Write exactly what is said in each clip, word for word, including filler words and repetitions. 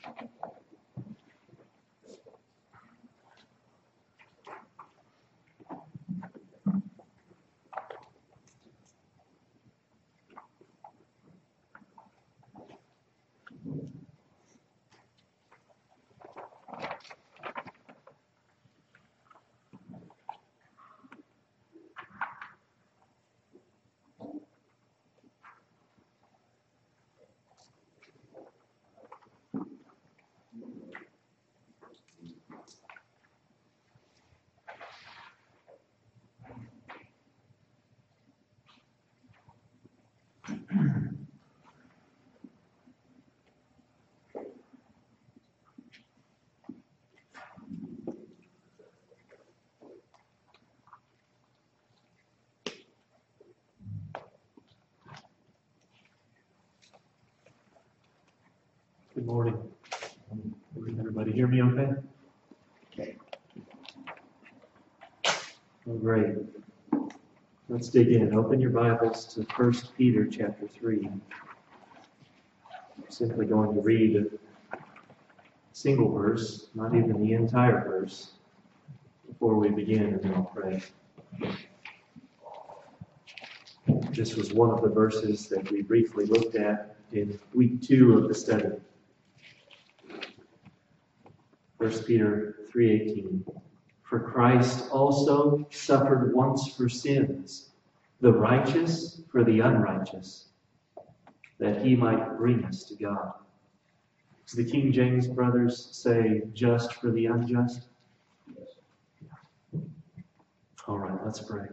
Good morning. Can everybody hear me okay? Okay. Oh, great. Let's dig in. Open your Bibles to First Peter chapter three. I'm simply going to read a single verse, not even the entire verse, before we begin, and then I'll pray. This was one of the verses that we briefly looked at in week two of the study. First Peter three eighteen. For Christ also suffered once for sins, the righteous for the unrighteous, that he might bring us to God. Does the King James brothers say just for the unjust? All right, let's pray.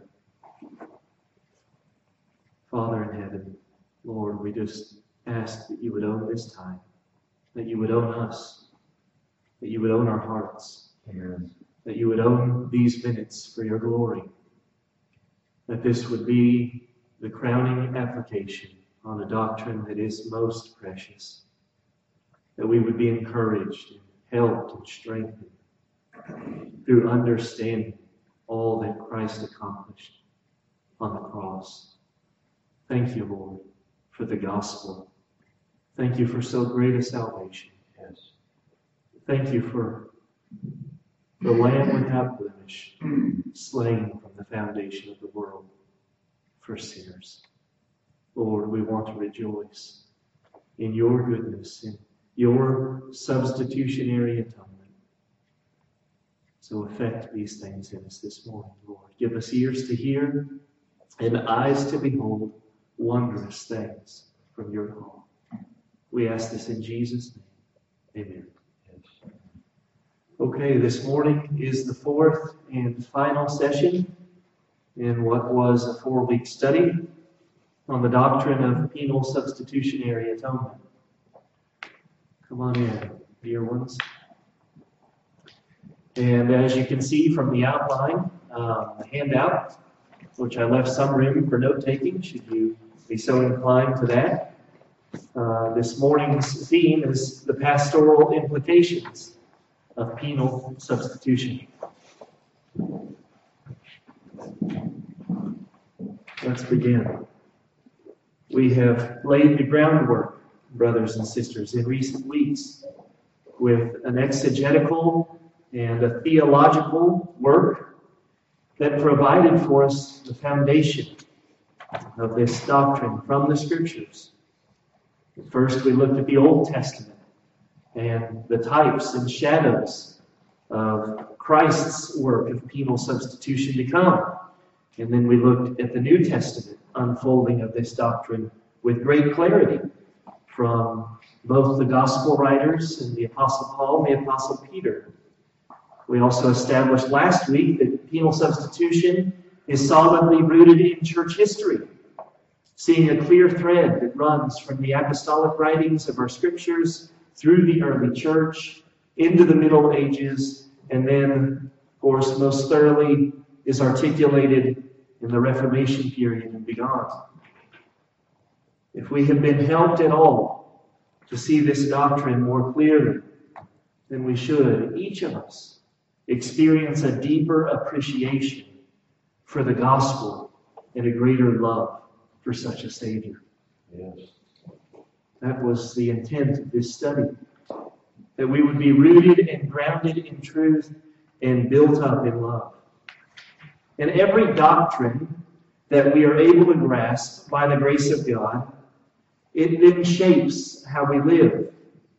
Father in heaven, Lord, we just ask that you would own this time, that you would own us, that you would own our hearts, Amen. That you would own these minutes for your glory, that this would be the crowning application on a doctrine that is most precious, that we would be encouraged and helped and strengthened through understanding all that Christ accomplished on the cross. Thank you, Lord, for the gospel. Thank you for so great a salvation. Yes. Thank you for the Lamb without blemish, slain from the foundation of the world for sinners. Lord, we want to rejoice in your goodness, in your substitutionary atonement. So effect these things in us this morning, Lord. Give us ears to hear and eyes to behold wondrous things from your law. We ask this in Jesus' name. Amen. Okay, this morning is the fourth and final session in what was a four-week study on the doctrine of penal substitutionary atonement. Come on in, dear ones. And as you can see from the outline, um, the handout, which I left some room for note-taking, should you be so inclined to that. Uh, this morning's theme is the pastoral implications of penal substitution. Let's begin. We have laid the groundwork, brothers and sisters, in recent weeks with an exegetical and a theological work that provided for us the foundation of this doctrine from the Scriptures. First, we looked at the Old Testament and the types and shadows of Christ's work of penal substitution to come. And then we looked at the New Testament unfolding of this doctrine with great clarity from both the Gospel writers and the Apostle Paul and the Apostle Peter. We also established last week that penal substitution is solidly rooted in church history, seeing a clear thread that runs from the apostolic writings of our Scriptures through the early church, into the Middle Ages, and then, of course, most thoroughly is articulated in the Reformation period and beyond. If we have been helped at all to see this doctrine more clearly, then we should, each of us, experience a deeper appreciation for the gospel and a greater love for such a Savior. Yes. That was the intent of this study. that we would be rooted and grounded in truth and built up in love. And every doctrine that we are able to grasp by the grace of God, it then shapes how we live.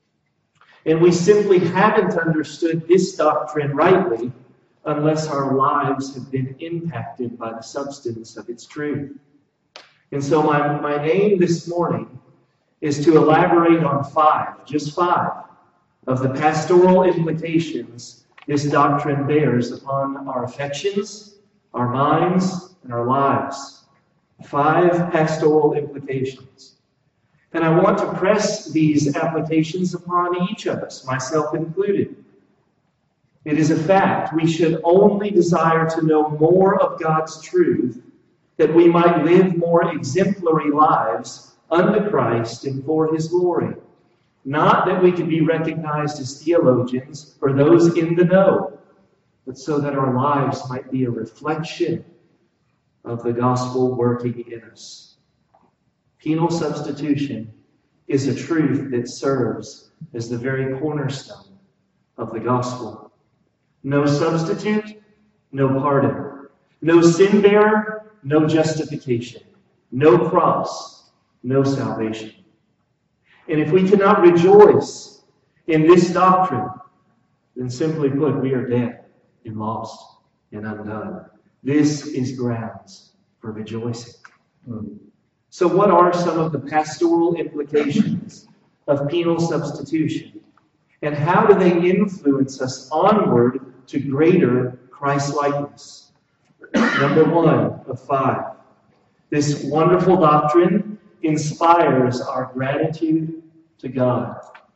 And we simply haven't understood this doctrine rightly unless our lives have been impacted by the substance of its truth. And so my, my aim this morning is to elaborate on five, just five, of the pastoral implications this doctrine bears upon our affections, our minds, and our lives. Five pastoral implications. And I want to press these applications upon each of us, myself included. It is a fact we should only desire to know more of God's truth, that we might live more exemplary lives unto Christ and for His glory. Not that we can be recognized as theologians or those in the know, but so that our lives might be a reflection of the gospel working in us. Penal substitution is a truth that serves as the very cornerstone of the gospel. No substitute, no pardon. No sin bearer, no justification. No cross, no salvation. And if we cannot rejoice in this doctrine, then simply put, we are dead and lost and undone. This is grounds for rejoicing. Mm. So what are some of the pastoral implications of penal substitution? And how do they influence us onward to greater Christ-likeness? Number one of five. This wonderful doctrine inspires our gratitude to God.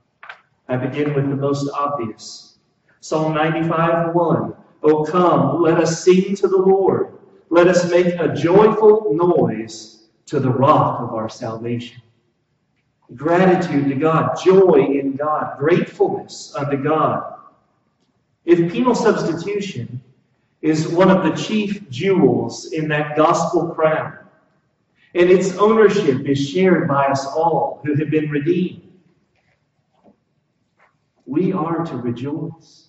I begin with the most obvious. Psalm ninety-five, one. O come, let us sing to the Lord. Let us make a joyful noise to the rock of our salvation. Gratitude to God, joy in God, gratefulness unto God. If penal substitution is one of the chief jewels in that gospel crown, and its ownership is shared by us all who have been redeemed, we are to rejoice.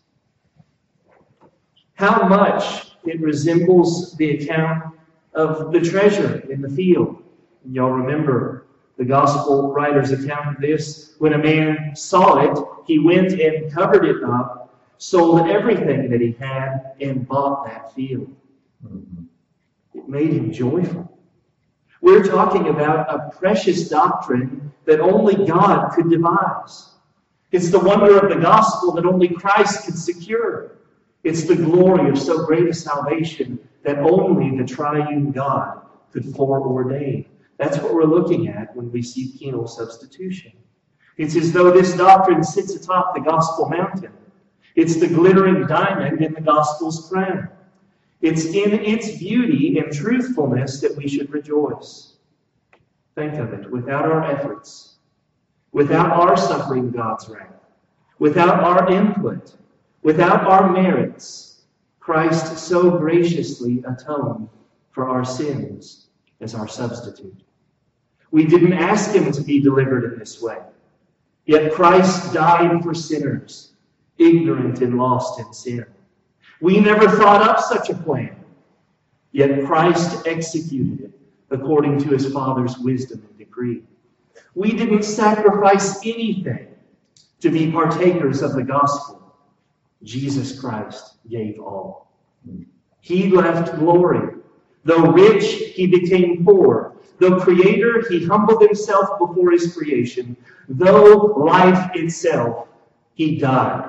How much it resembles the account of the treasure in the field. Y'all remember the gospel writer's account of this. When a man saw it, he went and covered it up, sold everything that he had, and bought that field. Mm-hmm. It made him joyful. We're talking about a precious doctrine that only God could devise. It's the wonder of the gospel that only Christ could secure. It's the glory of so great a salvation that only the triune God could foreordain. That's what we're looking at when we see penal substitution. It's as though this doctrine sits atop the gospel mountain. It's the glittering diamond in the gospel's crown. It's in its beauty and truthfulness that we should rejoice. Think of it. Without our efforts, without our suffering God's wrath, without our input, without our merits, Christ so graciously atoned for our sins as our substitute. We didn't ask Him to be delivered in this way. Yet Christ died for sinners, ignorant and lost in sin. We never thought up such a plan. Yet Christ executed it according to His Father's wisdom and decree. We didn't sacrifice anything to be partakers of the gospel. Jesus Christ gave all. He left glory. Though rich, He became poor. Though creator, He humbled Himself before His creation. Though life itself, He died.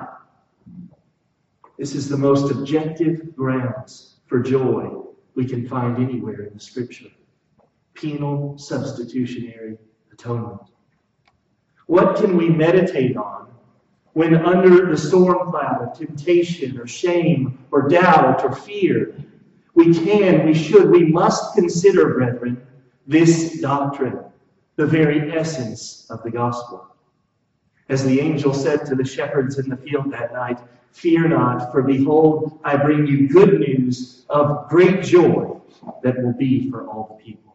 This is the most objective grounds for joy we can find anywhere in the Scripture. Penal substitutionary atonement. What can we meditate on when under the storm cloud of temptation or shame or doubt or fear? We can, we should, we must consider, brethren, this doctrine, the very essence of the gospel. As the angel said to the shepherds in the field that night, fear not, for behold, I bring you good news of great joy that will be for all the people.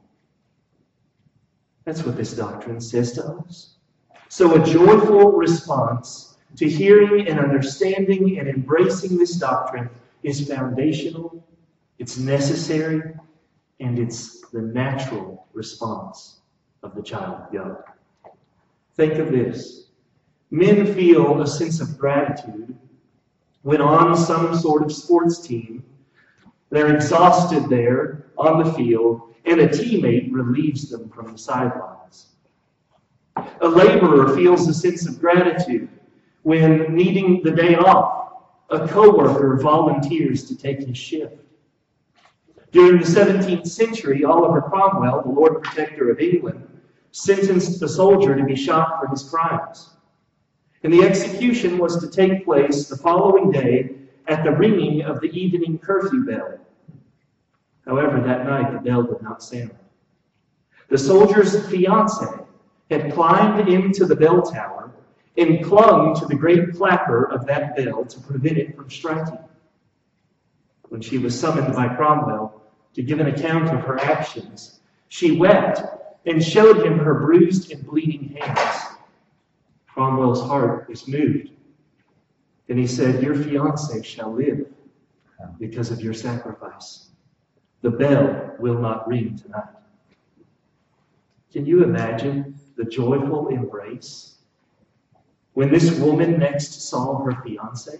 That's what this doctrine says to us. So a joyful response to hearing and understanding and embracing this doctrine is foundational, it's necessary, and it's the natural response of the child of God. Think of this. Men feel a sense of gratitude when on some sort of sports team, they're exhausted there on the field, and a teammate relieves them from the sidelines. A laborer feels a sense of gratitude when, needing the day off, a co-worker volunteers to take his shift. During the seventeenth century, Oliver Cromwell, the Lord Protector of England, sentenced a soldier to be shot for his crimes. And the execution was to take place the following day at the ringing of the evening curfew bell. However, that night the bell did not sound. The soldier's fiancée had climbed into the bell tower and clung to the great clapper of that bell to prevent it from striking. When she was summoned by Cromwell to give an account of her actions, she wept and showed him her bruised and bleeding hands. Cromwell's heart was moved, and he said, "Your fiancé shall live because of your sacrifice. The bell will not ring tonight." Can you imagine the joyful embrace when this woman next saw her fiancé?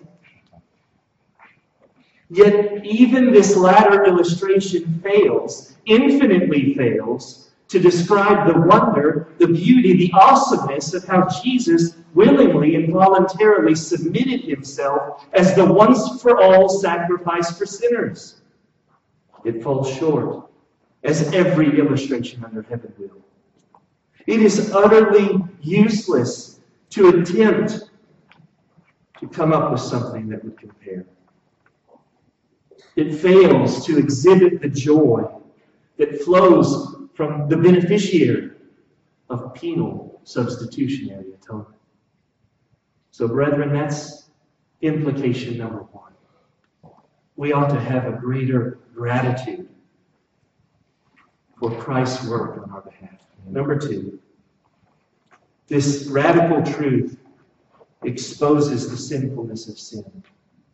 Yet even this latter illustration fails, infinitely fails, to describe the wonder, the beauty, the awesomeness of how Jesus willingly and voluntarily submitted himself as the once-for-all sacrifice for sinners. It falls short, as every illustration under heaven will. It is utterly useless to attempt to come up with something that would compare. It fails to exhibit the joy that flows from the beneficiary of penal substitutionary atonement. So, brethren, that's implication number one. We ought to have a greater gratitude for Christ's work on our behalf. Number two, this radical truth exposes the sinfulness of sin.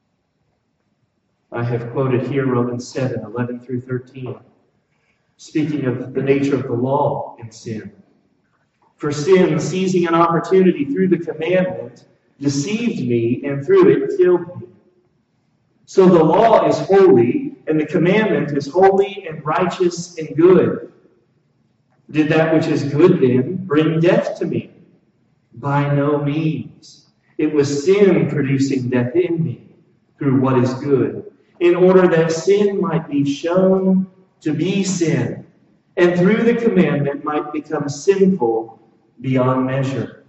I have quoted here Romans seven, eleven through thirteen, speaking of the nature of the law in sin. For sin, seizing an opportunity through the commandment, deceived me, and through it killed me. So the law is holy, and the commandment is holy and righteous and good. Did that which is good then bring death to me? By no means. It was sin producing death in me through what is good, in order that sin might be shown to be sin, and through the commandment might become sinful beyond measure.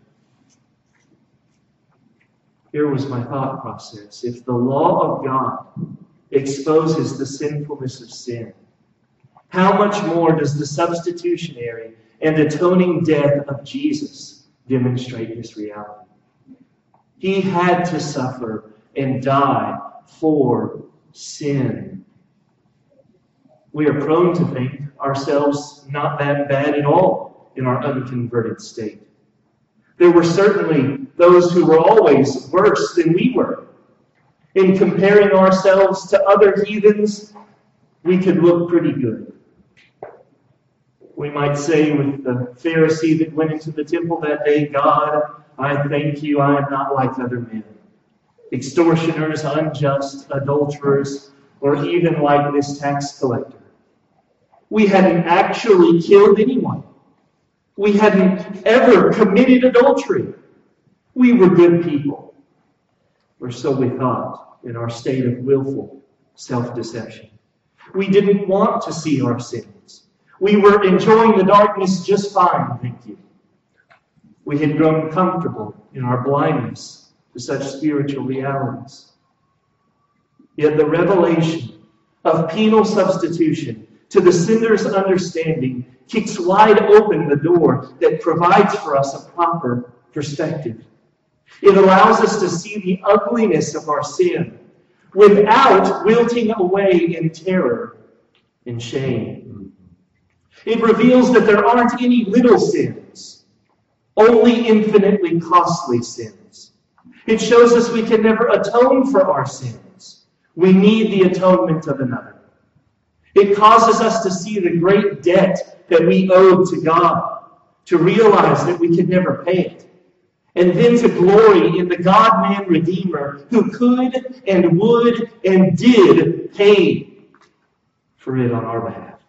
Here was my thought process. If the law of God exposes the sinfulness of sin, how much more does the substitutionary and atoning death of Jesus demonstrate this reality? He had to suffer and die for sin. We are prone to think ourselves not that bad at all in our unconverted state. There were certainly those who were always worse than we were. In comparing ourselves to other heathens, we could look pretty good. We might say with the Pharisee that went into the temple that day, "God, I thank you, I am not like other men. Extortioners, unjust, adulterers, or even like this tax collector. We hadn't actually killed anyone. We hadn't ever committed adultery. We were good people." Or so we thought in our state of willful self-deception. We didn't want to see our sins. We were enjoying the darkness just fine, thank you. We had grown comfortable in our blindness to such spiritual realities. Yet the revelation of penal substitution to the sinner's understanding kicks wide open the door that provides for us a proper perspective. It allows us to see the ugliness of our sin without wilting away in terror and shame. It reveals that there aren't any little sins, only infinitely costly sins. It shows us we can never atone for our sins. We need the atonement of another. It causes us to see the great debt that we owed to God, to realize that we could never pay it, and then to glory in the God-man Redeemer who could and would and did pay for it on our behalf.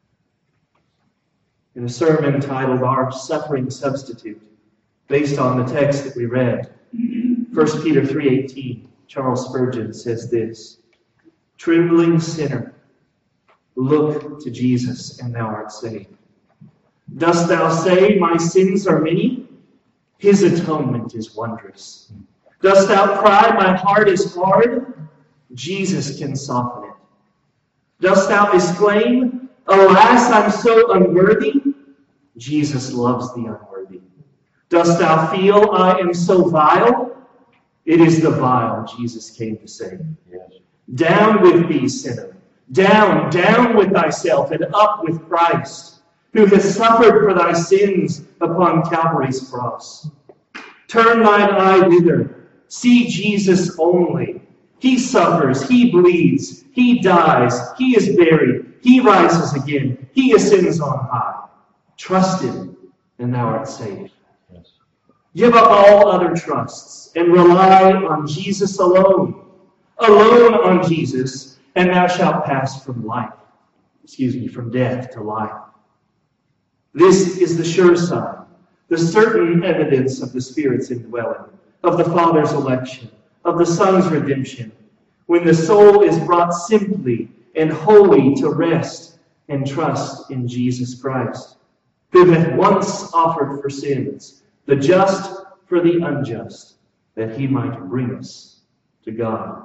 In a sermon titled Our Suffering Substitute, based on the text that we read, First Peter three eighteen, Charles Spurgeon says this, "Trembling sinner, look to Jesus, and thou art saved. Dost thou say, my sins are many? His atonement is wondrous. Dost thou cry, my heart is hard? Jesus can soften it. Dost thou exclaim, alas, I'm so unworthy? Jesus loves the unworthy. Dost thou feel I am so vile? It is the vile Jesus came to save. Yes. Down with thee, sinner. Down, down with thyself, and up with Christ, who has suffered for thy sins upon Calvary's cross. Turn thine eye thither. See Jesus only. He suffers, he bleeds, he dies, he is buried, he rises again, he ascends on high. Trust him, and thou art saved. Yes. Give up all other trusts, and rely on Jesus alone. Alone on Jesus, and thou shalt pass from life, excuse me, from death to life. This is the sure sign, the certain evidence of the Spirit's indwelling, of the Father's election, of the Son's redemption, when the soul is brought simply and wholly to rest and trust in Jesus Christ, who hath once offered for sins, the just for the unjust, that he might bring us to God.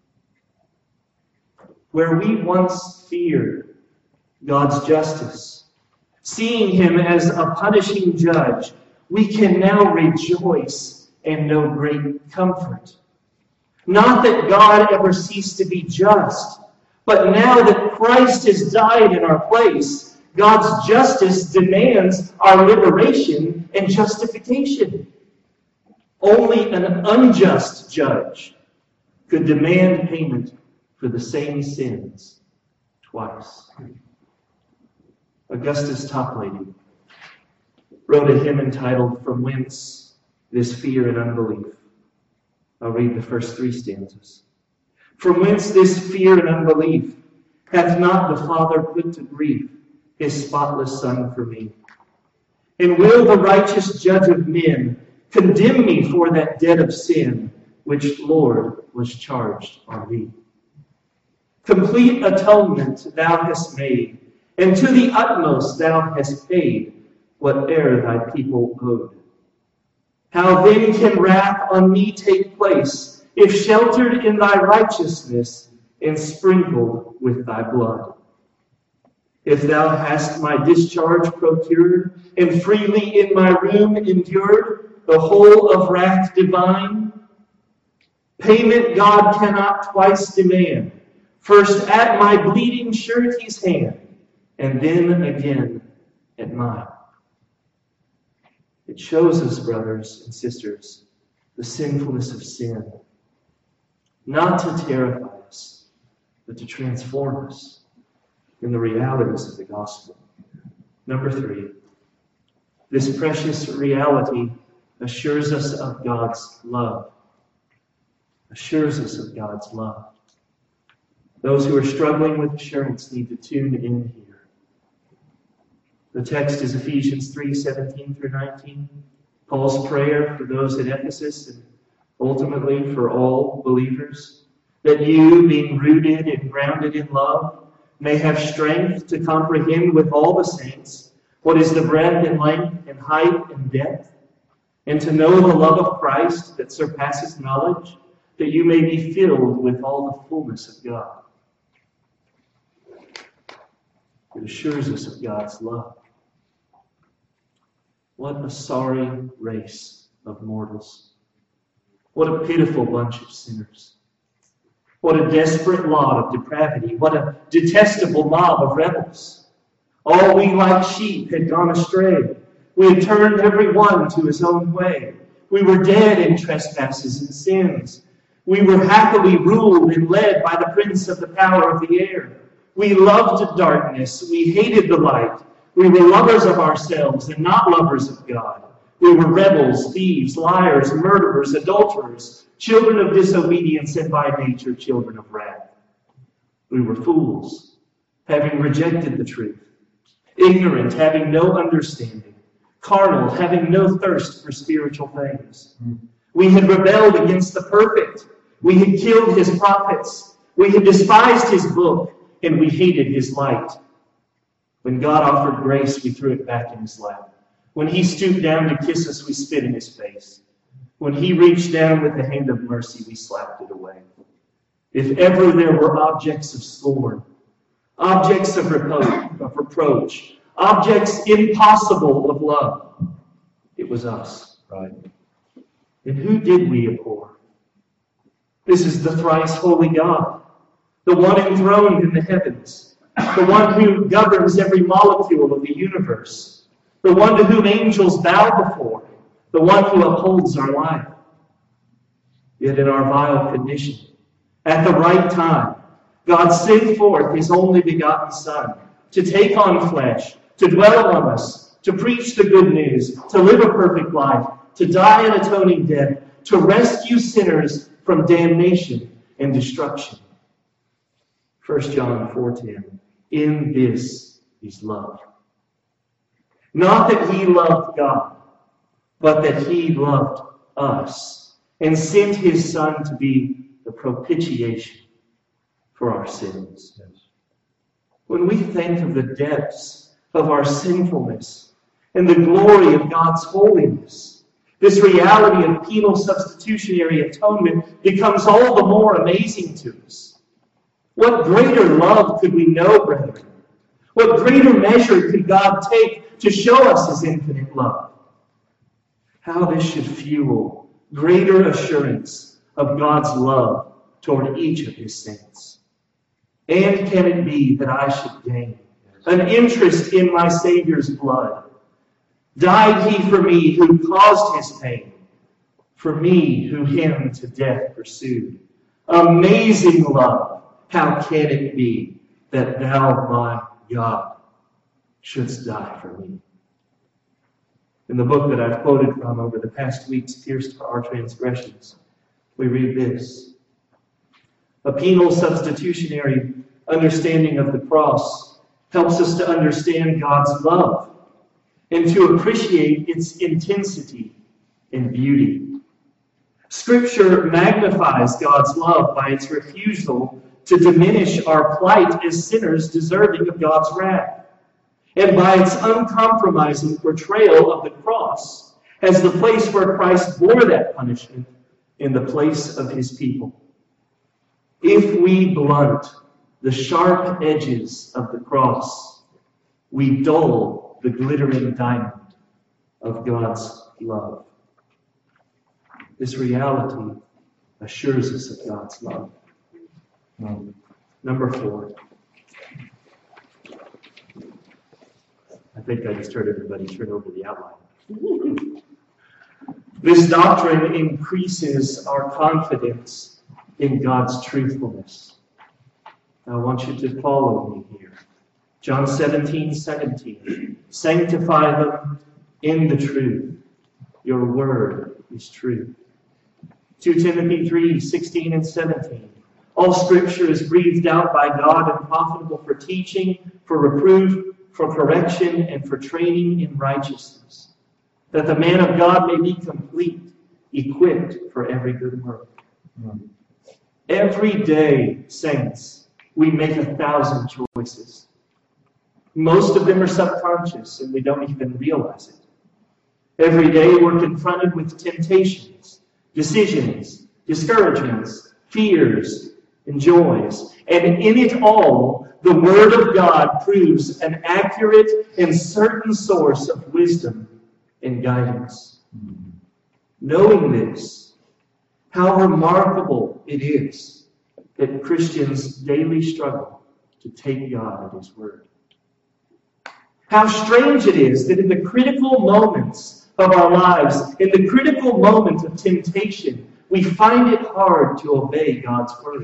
Where we once feared God's justice, seeing him as a punishing judge, we can now rejoice and know great comfort. Not that God ever ceased to be just, but now that Christ has died in our place, God's justice demands our liberation and justification. Only an unjust judge could demand payment for the same sins twice. Augustus Toplady wrote a hymn entitled, From Whence This Fear and Unbelief. I'll read the first three stanzas. From whence this fear and unbelief hath not the Father put to grief his spotless Son for me? And will the righteous judge of men condemn me for that debt of sin which, Lord, was charged on thee? Complete atonement thou hast made, and to the utmost thou hast paid whate'er thy people owed. How then can wrath on me take place, if sheltered in thy righteousness and sprinkled with thy blood? If thou hast my discharge procured, and freely in my room endured the whole of wrath divine, payment God cannot twice demand, first at my bleeding surety's hand, and then again at mine. It shows us, brothers and sisters, the sinfulness of sin, not to terrify us, but to transform us in the realities of the gospel. Number three, this precious reality assures us of God's love. Assures us of God's love. Those who are struggling with assurance need to tune in here. The text is Ephesians three seventeen through nineteen. Paul's prayer for those at Ephesus and ultimately for all believers, that you, being rooted and grounded in love, may have strength to comprehend with all the saints what is the breadth and length and height and depth, and to know the love of Christ that surpasses knowledge, that you may be filled with all the fullness of God. It assures us of God's love. What a sorry race of mortals. What a pitiful bunch of sinners. What a desperate lot of depravity. What a detestable mob of rebels. All we like sheep had gone astray. We had turned every one to his own way. We were dead in trespasses and sins. We were happily ruled and led by the prince of the power of the air. We loved darkness. We hated the light. We were lovers of ourselves and not lovers of God. We were rebels, thieves, liars, murderers, adulterers, children of disobedience, and by nature children of wrath. We were fools, having rejected the truth, ignorant, having no understanding, carnal, having no thirst for spiritual things. We had rebelled against the perfect. We had killed his prophets. We had despised his book, and we hated his light. When God offered grace, we threw it back in his lap. When he stooped down to kiss us, we spit in his face. When he reached down with the hand of mercy, we slapped it away. If ever there were objects of scorn, objects of, repro- of reproach, objects impossible of love, it was us. Right. And who did we abhor? This is the thrice holy God, the one enthroned in the heavens, the one who governs every molecule of the universe, the one to whom angels bow before, the one who upholds our life. Yet in our vile condition, at the right time, God sent forth his only begotten Son to take on flesh, to dwell among us, to preach the good news, to live a perfect life, to die an atoning death, to rescue sinners from damnation and destruction. First John four ten. In this is love. Not that he loved God, but that he loved us and sent his Son to be the propitiation for our sins. When we think of the depths of our sinfulness and the glory of God's holiness, this reality of penal substitutionary atonement becomes all the more amazing to us. What greater love could we know, brethren? What greater measure could God take to show us his infinite love? How this should fuel greater assurance of God's love toward each of his saints. And can it be that I should gain an interest in my Savior's blood? Died he for me who caused his pain, for me who him to death pursued. Amazing love, how can it be that thou, my God, shouldst die for me? In the book that I've quoted from over the past weeks, Pierced for Our Transgressions, we read this. A penal substitutionary understanding of the cross helps us to understand God's love and to appreciate its intensity and beauty. Scripture magnifies God's love by its refusal to diminish our plight as sinners deserving of God's wrath, and by its uncompromising portrayal of the cross as the place where Christ bore that punishment in the place of his people. If we blunt the sharp edges of the cross, we dull the glittering diamond of God's love. This reality assures us of God's love. Number four. I think I just heard everybody turn over the outline. This doctrine increases our confidence in God's truthfulness. I want you to follow me here. John seventeen seventeen. Sanctify them in the truth. Your word is truth. Second Timothy three sixteen and seventeen. All Scripture is breathed out by God and profitable for teaching, for reproof, for correction, and for training in righteousness, that the man of God may be complete, equipped for every good work. Mm. Every day, saints, we make a thousand choices. Most of them are subconscious, and we don't even realize it. Every day we're confronted with temptations, decisions, discouragements, fears, and joys. And in it all, the Word of God proves an accurate and certain source of wisdom and guidance. Knowing this, how remarkable it is that Christians daily struggle to take God at his word. How strange it is that in the critical moments of our lives, in the critical moment of temptation, we find it hard to obey God's word.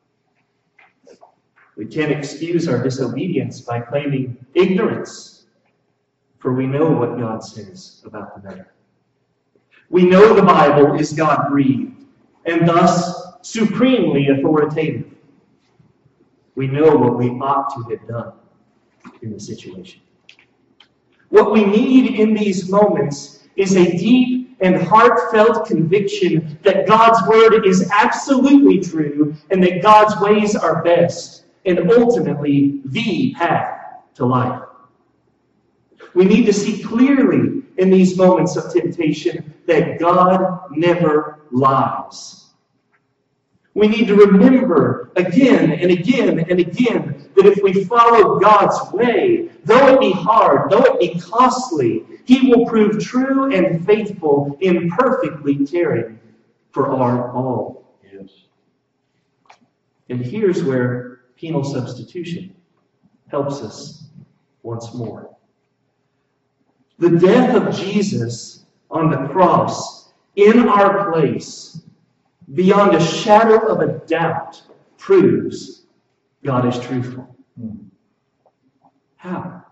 We can't excuse our disobedience by claiming ignorance, for we know what God says about the matter. We know the Bible is God-breathed, and thus supremely authoritative. We know what we ought to have done in the situation. What we need in these moments is a deep and heartfelt conviction that God's word is absolutely true and that God's ways are best and ultimately the path to life. We need to see clearly in these moments of temptation that God never lies. We need to remember again and again and again that if we follow God's way, though it be hard, though it be costly, He will prove true and faithful in perfectly caring for our all. Yes. And here's where penal substitution helps us once more. The death of Jesus on the cross in our place, beyond a shadow of a doubt, proves God is truthful. Hmm. How?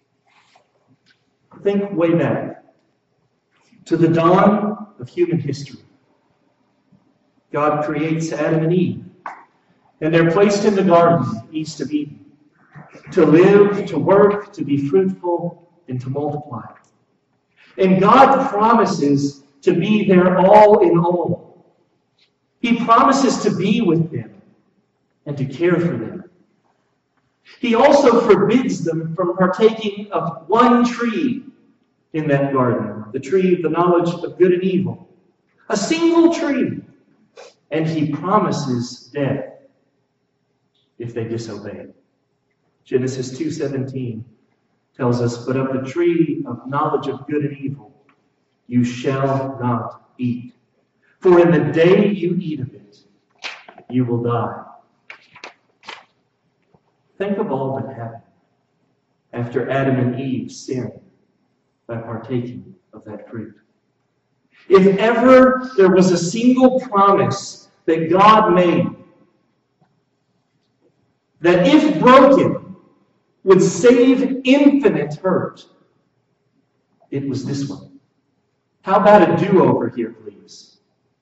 Think way back to the dawn of human history. God creates Adam and Eve, and they're placed in the garden east of Eden to live, to work, to be fruitful, and to multiply. And God promises to be their all in all. He promises to be with them and to care for them. He also forbids them from partaking of one tree in that garden, the tree of the knowledge of good and evil. A single tree. And He promises death if they disobey. Genesis two seventeen tells us, "But of the tree of knowledge of good and evil you shall not eat. For in the day you eat of it, you will die." Think of all that happened after Adam and Eve sinned by partaking of that fruit. If ever there was a single promise that God made, that if broken, would save infinite hurt, it was this one. How about a do-over here, please?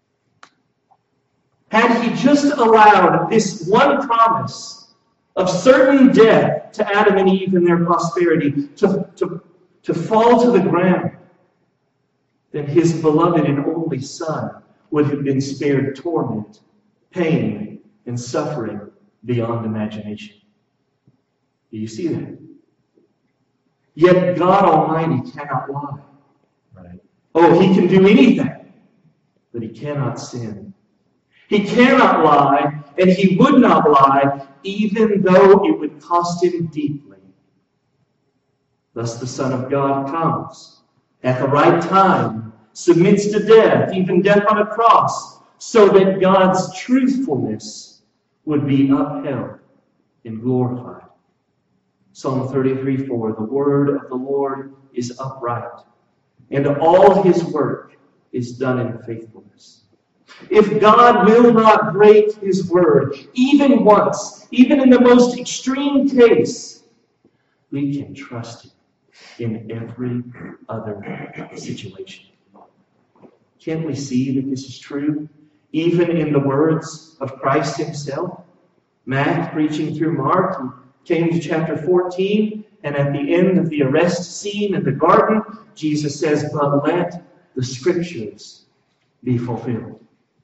Had He just allowed this one promise of certain death to Adam and Eve and their prosperity to, to, to fall to the ground, then His beloved and only Son would have been spared torment, pain, and suffering beyond imagination. Do you see that? Yet God Almighty cannot lie. Right. Oh, He can do anything, but He cannot sin. He cannot lie, and He would not lie, even though it would cost Him deeply. Thus the Son of God comes at the right time, submits to death, even death on a cross, so that God's truthfulness would be upheld and glorified. Psalm thirty-three four, "The word of the Lord is upright, and all His work is done in faithfulness." If God will not break His word, even once, even in the most extreme case, we can trust Him in every other situation. Can't we see that this is true, even in the words of Christ Himself? Matt, preaching through Mark, came to chapter fourteen, and at the end of the arrest scene in the garden, Jesus says, "But let the Scriptures be fulfilled."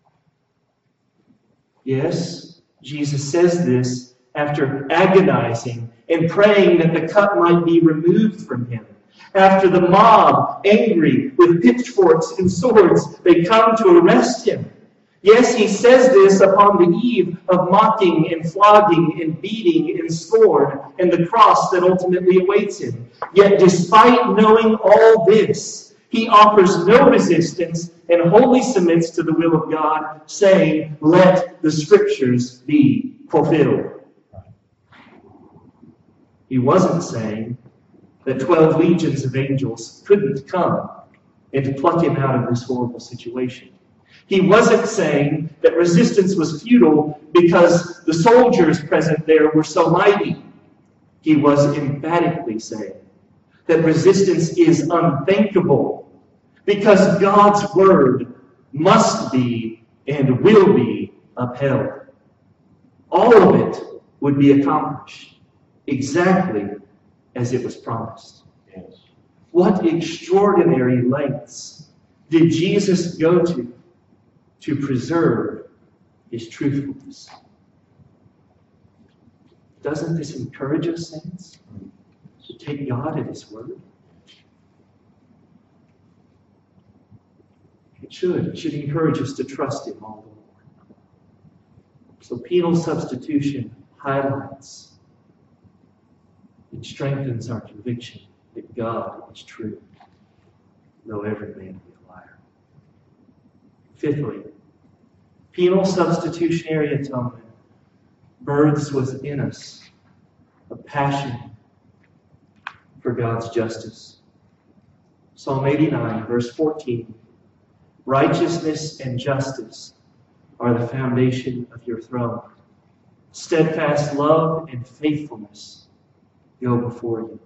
Yes, Jesus says this after agonizing and praying that the cup might be removed from Him. After the mob, angry with pitchforks and swords, they come to arrest Him. Yes, He says this upon the eve of mocking and flogging and beating and scorn and the cross that ultimately awaits Him. Yet despite knowing all this, He offers no resistance and wholly submits to the will of God, saying, "Let the Scriptures be fulfilled." He wasn't saying that twelve legions of angels couldn't come and to pluck him out of this horrible situation. He wasn't saying that resistance was futile because the soldiers present there were so mighty. He was emphatically saying that resistance is unthinkable because God's word must be and will be upheld. All of it would be accomplished exactly as it was promised. Yes. What extraordinary lengths did Jesus go to to preserve his truthfulness? Doesn't this encourage us, saints, to take God at his word? It should. It should encourage us to trust him all the more. So penal substitution highlights and strengthens our conviction that God is true, though every man be a liar. Fifthly, penal substitutionary atonement births within us a passion for God's justice. Psalm eighty-nine, verse fourteen, righteousness and justice are the foundation of your throne. Steadfast love and faithfulness go before you.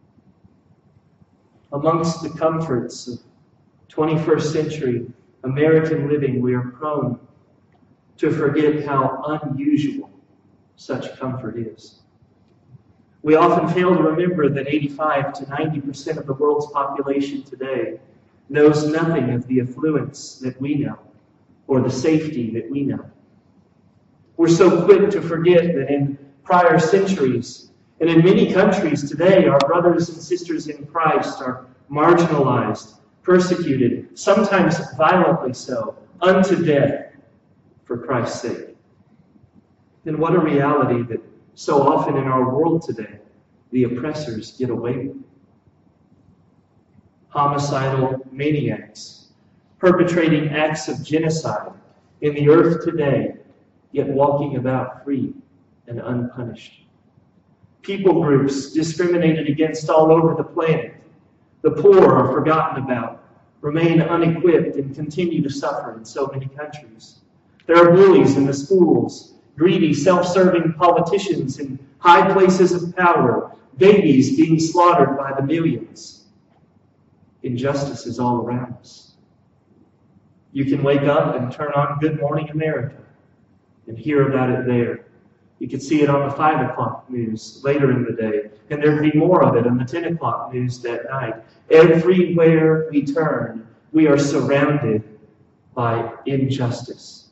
Amongst the comforts of twenty-first century American living, we are prone to forget how unusual such comfort is. We often fail to remember that eighty-five to ninety percent of the world's population today knows nothing of the affluence that we know or the safety that we know. We're so quick to forget that in prior centuries and in many countries today, our brothers and sisters in Christ are marginalized, persecuted, sometimes violently so, unto death for Christ's sake. And what a reality that so often in our world today, the oppressors get away with it. Homicidal maniacs, perpetrating acts of genocide in the earth today, yet walking about free and unpunished. People groups discriminated against all over the planet. The poor are forgotten about, remain unequipped, and continue to suffer in so many countries. There are bullies in the schools, greedy, self-serving politicians in high places of power, babies being slaughtered by the millions. Injustice is all around us. You can wake up and turn on Good Morning America and hear about it there. You can see it on the five o'clock news later in the day, and there'll be more of it on the ten o'clock news that night. Everywhere we turn, we are surrounded by injustice.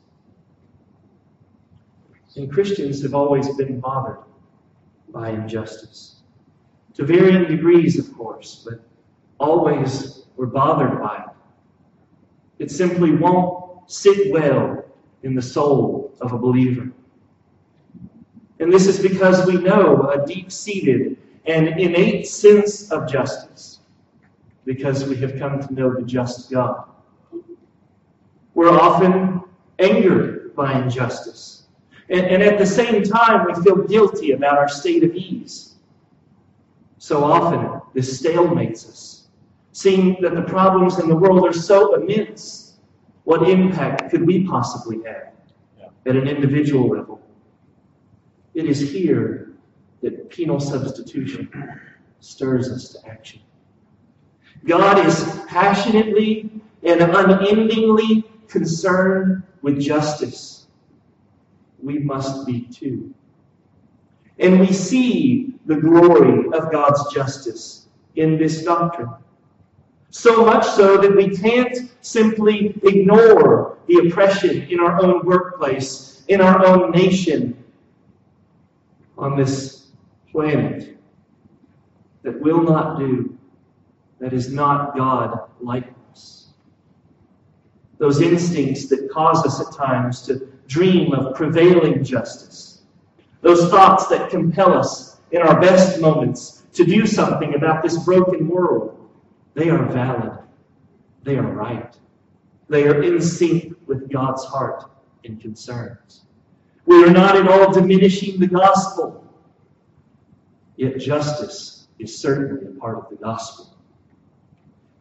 And Christians have always been bothered by injustice. To varying degrees, of course, but always we're bothered by it. It simply won't sit well in the soul of a believer. And this is because we know a deep-seated and innate sense of justice, because we have come to know the just God. We're often angered by injustice. And, and at the same time, we feel guilty about our state of ease. So often, this stalemates us, seeing that the problems in the world are so immense. What impact could we possibly have at an individual level? It is here that penal substitution stirs us to action. God is passionately and unendingly concerned with justice. We must be too. And we see the glory of God's justice in this doctrine. So much so that we can't simply ignore the oppression in our own workplace, in our own nation, on this planet that will not do, that is not God-likeness. Those instincts that cause us at times to dream of prevailing justice. Those thoughts that compel us in our best moments to do something about this broken world. They are valid. They are right. They are in sync with God's heart and concerns. We are not at all diminishing the gospel. Yet justice is certainly a part of the gospel.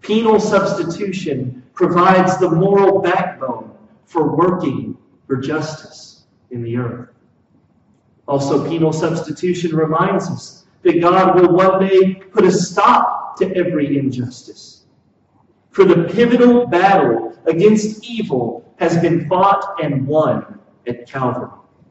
Penal substitution provides the moral backbone for working for justice in the earth. Also, penal substitution reminds us that God will one day put a stop to every injustice. For the pivotal battle against evil has been fought and won at Calvary.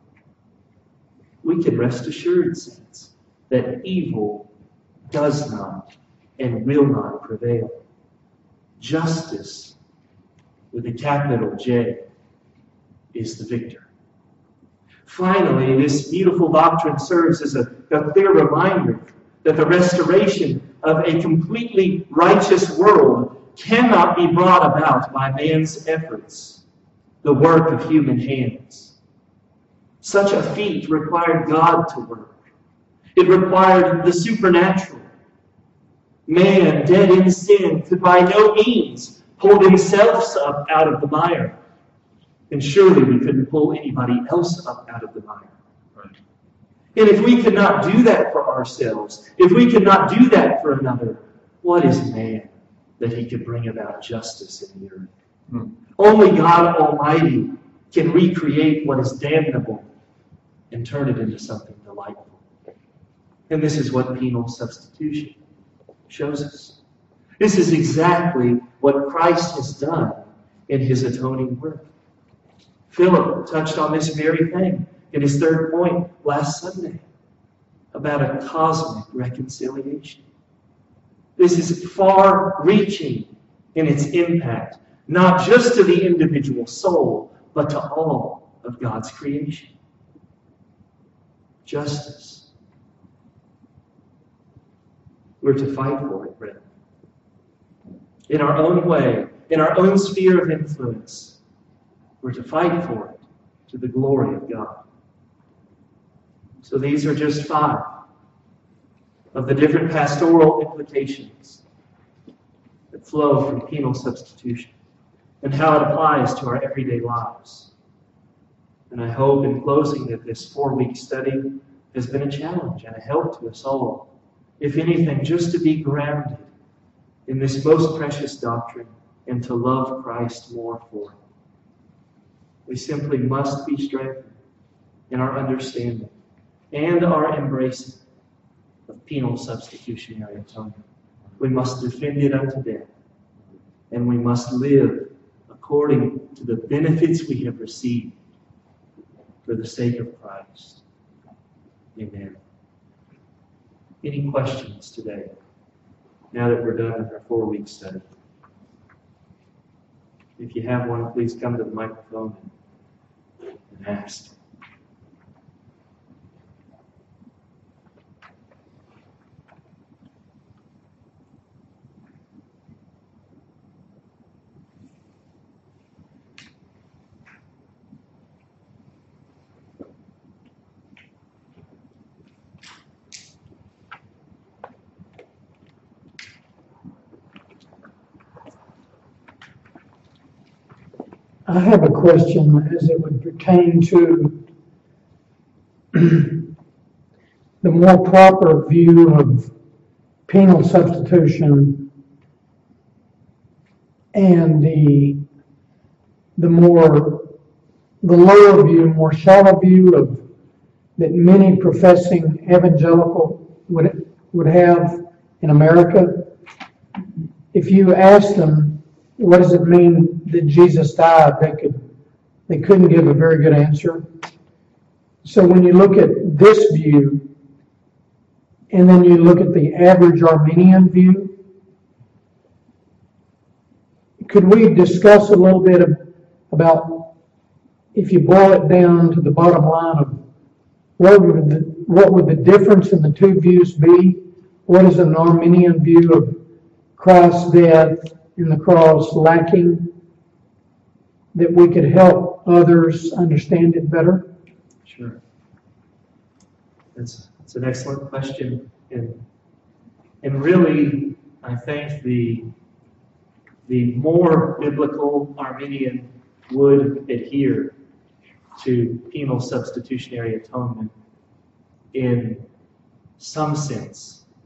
We can rest assured, saints, that evil does not and will not prevail. Justice, with a capital J, is the victor. Finally, this beautiful doctrine serves as a, a clear reminder that the restoration of a completely righteous world cannot be brought about by man's efforts, the work of human hands. Such a feat required God to work. It required the supernatural. Man, dead in sin, could by no means pull himself up out of the mire. And surely we couldn't pull anybody else up out of the mire. Right. And if we could not do that for ourselves, if we could not do that for another, what is man that he could bring about justice in the earth? Hmm. Only God Almighty can recreate what is damnable and turn it into something delightful. And this is what penal substitution shows us. This is exactly what Christ has done in his atoning work. Philip touched on this very thing in his third point last Sunday about a cosmic reconciliation. This is far-reaching in its impact, not just to the individual soul, but to all of God's creation. Justice. We're to fight for it, brethren. In our own way, in our own sphere of influence, we're to fight for it to the glory of God. So these are just five of the different pastoral implications that flow from penal substitution and how it applies to our everyday lives. And I hope in closing that this four-week study has been a challenge and a help to us all. If anything, just to be grounded in this most precious doctrine and to love Christ more for it. We simply must be strengthened in our understanding and our embracing of penal substitutionary atonement. We must defend it unto death, and we must live according to the benefits we have received for the sake of Christ. Amen. Any questions today, now that we're done with our four-week study? If you have one, please come to the microphone and ask. I have a question as it would pertain to the more proper view of penal substitution and the the more the lower view, more shallow view of that many professing evangelical would would have in America. If you ask them, what does it mean that Jesus died? They could, they couldn't give a very good answer. So when you look at this view, and then you look at the average Arminian view, could we discuss a little bit of, about, if you boil it down to the bottom line of what would the, what would the difference in the two views be? What is an Arminian view of Christ's death in the cross lacking, that we could help others understand it better? Sure. That's, that's an excellent question. And, and really, I think the, the more biblical Arminian would adhere to penal substitutionary atonement in some sense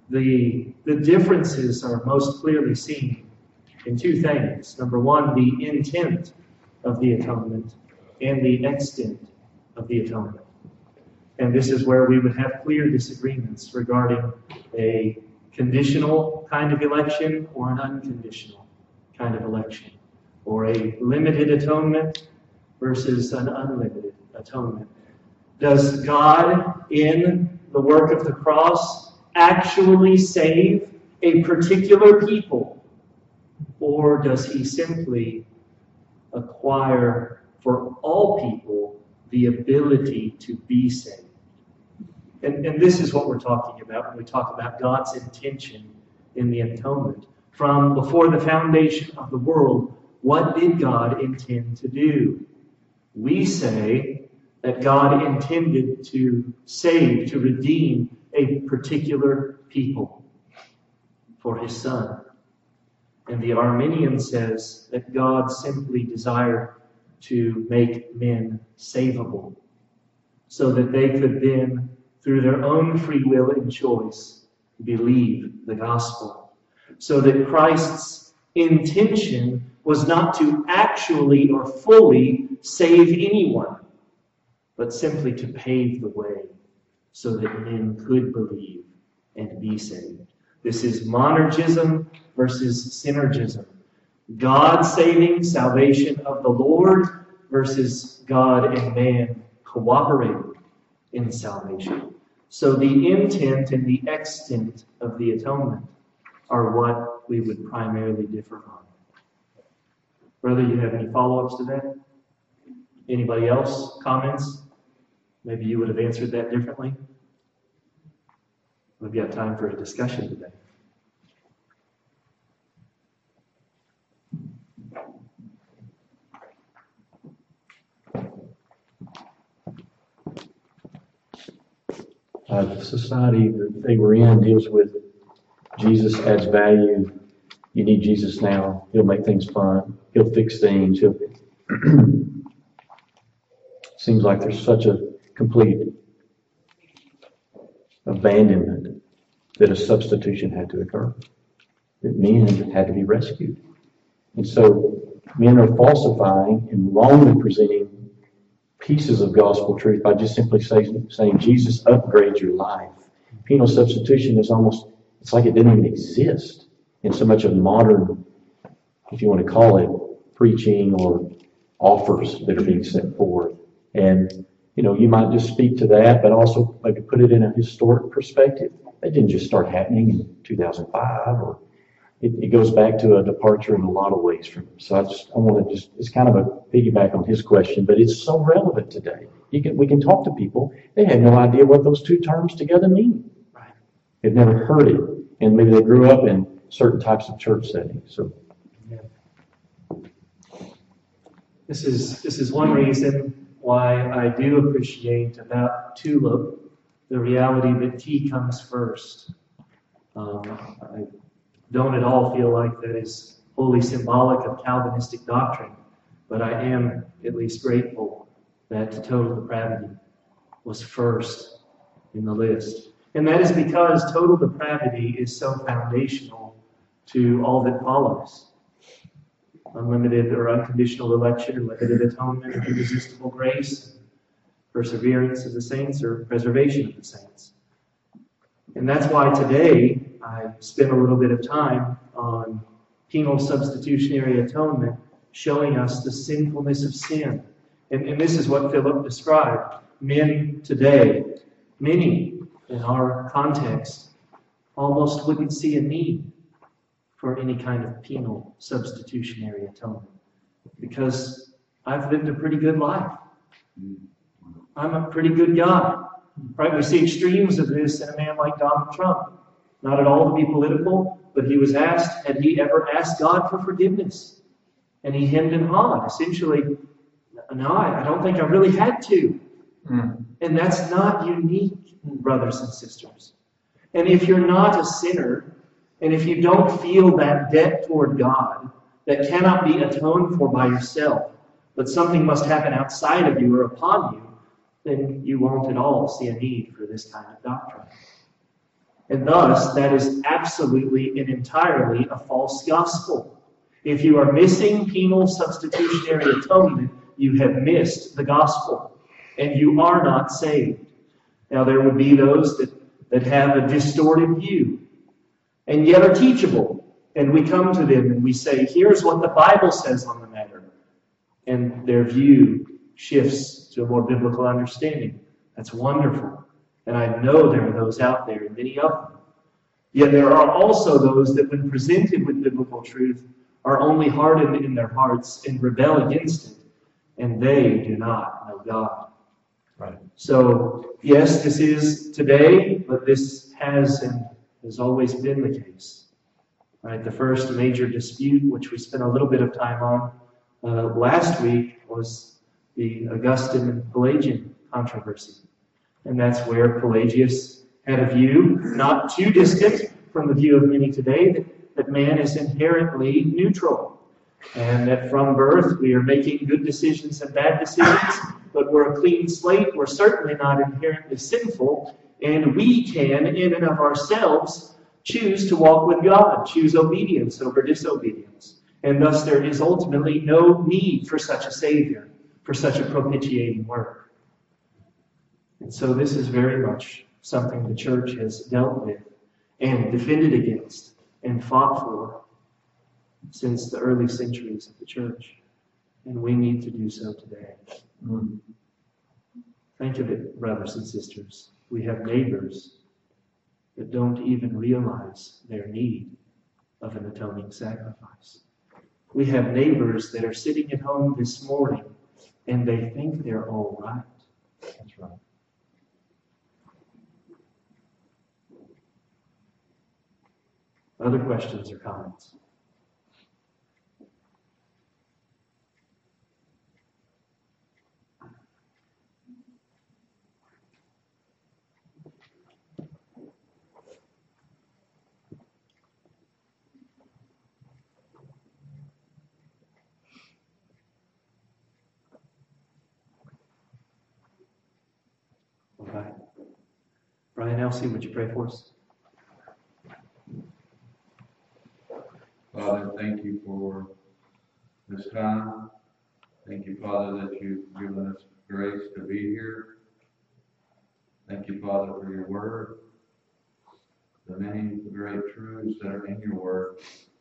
The, the differences are most clearly seen in two things. Number one, the intent of the atonement and the extent of the atonement. And this is where we would have clear disagreements regarding a conditional kind of election or an unconditional kind of election, or a limited atonement versus an unlimited atonement. Does God, in the work of the cross, actually save a particular people, or does he simply acquire for all people the ability to be saved? And, and this is what we're talking about when we talk about God's intention in the atonement. From before the foundation of the world, what did God intend to do? We say that God intended to save, to redeem a particular people for his Son. And the Arminian says that God simply desired to make men savable, so that they could then, through their own free will and choice, believe the gospel. So that Christ's intention was not to actually or fully save anyone, but simply to pave the way so that men could believe and be saved. This is monergism versus synergism. God saving, salvation of the Lord, versus God and man cooperating in salvation. So the intent and the extent of the atonement are what we would primarily differ on. Brother, you have any follow-ups to that? Anybody else? Comments? Maybe you would have answered that differently. We've got time for a discussion today. Uh, the society that they were in deals with Jesus adds value. You need Jesus now. He'll make things fun. He'll fix things. He'll Seems like there's such a complete abandonment that a substitution had to occur. That men had to be rescued. And so men are falsifying and wrongly presenting pieces of gospel truth by just simply saying, saying Jesus upgrades your life. Penal substitution is almost, it's like it didn't even exist in so much of modern, if you want to call it, preaching or offers that are being set forth. And, you know, you might just speak to that, but also maybe put it in a historic perspective. That didn't just start happening in two thousand five, or it, it goes back to a departure in a lot of ways from. So I just, I want to just, it's kind of a piggyback on his question, but it's so relevant today. You can, we can talk to people, they have no idea what those two terms together mean. Right. They've never heard it. And maybe they grew up in certain types of church settings. So yeah. This is, this is one reason why I do appreciate about TULIP the reality that tea comes first. Um, I don't at all feel like that is wholly symbolic of Calvinistic doctrine, but I am at least grateful that total depravity was first in the list. And that is because total depravity is so foundational to all that follows. Unlimited or unconditional election, limited atonement, irresistible grace, perseverance of the saints, or preservation of the saints. And that's why today I spent a little bit of time on penal substitutionary atonement, showing us the sinfulness of sin. And, and this is what Philip described. Men today, many in our context, almost wouldn't see a need for any kind of penal substitutionary atonement, because I've lived a pretty good life. I'm a pretty good guy. Right? We see extremes of this in a man like Donald Trump. Not at all to be political, but he was asked, had he ever asked God for forgiveness? And he hemmed and hawed. Essentially, no, I, I don't think I really had to. Mm. And that's not unique, brothers and sisters. And if you're not a sinner, and if you don't feel that debt toward God that cannot be atoned for by yourself, but something must happen outside of you or upon you, then you won't at all see a need for this kind of doctrine. And thus, that is absolutely and entirely a false gospel. If you are missing penal substitutionary atonement, you have missed the gospel, and you are not saved. Now, there would be those that, that have a distorted view, and yet are teachable. And we come to them and we say, here's what the Bible says on the matter. And their view shifts to a more biblical understanding. That's wonderful. And I know there are those out there, and many of them. Yet there are also those that, when presented with biblical truth, are only hardened in their hearts and rebel against it. And they do not know God. Right. So, yes, this is today, but this has and has always been the case. Right? The first major dispute, which we spent a little bit of time on uh, last week, was the Augustine and Pelagian controversy. And that's where Pelagius had a view, not too distant from the view of many today, that, that man is inherently neutral. And that from birth we are making good decisions and bad decisions, but we're a clean slate. We're certainly not inherently sinful, and we can, in and of ourselves, choose to walk with God, choose obedience over disobedience. And thus there is ultimately no need for such a Savior, for such a propitiating work. And so this is very much something the church has dealt with and defended against and fought for since the early centuries of the church. And we need to do so today. Mm. Think of it, brothers and sisters. We have neighbors that don't even realize their need of an atoning sacrifice. We have neighbors that are sitting at home this morning and they think they're all right. That's right. Other questions or comments? Okay. Brian Elsie, would you pray for us? Father, thank you for this time. Thank you, Father, that you've given us grace to be here. Thank you, Father, for your word, the many great truths that are in your word.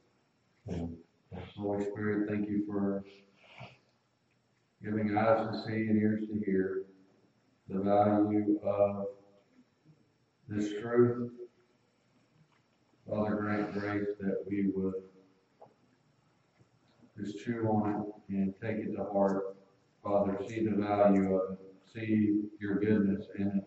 Holy Spirit, thank you for giving eyes to see and ears to hear the value of this truth. Father, grant grace that we would just chew on it and take it to heart. Father, see the value of it. See your goodness in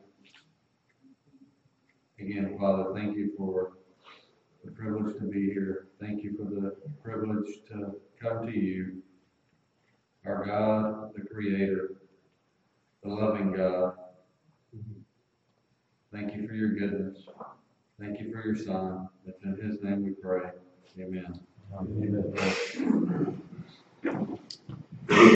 it. Again, Father, thank you for the privilege to be here. Thank you for the privilege to come to you, our God, the Creator, the loving God. Thank you for your goodness. Thank you for your Son. It's in his name we pray. Amen. Amen.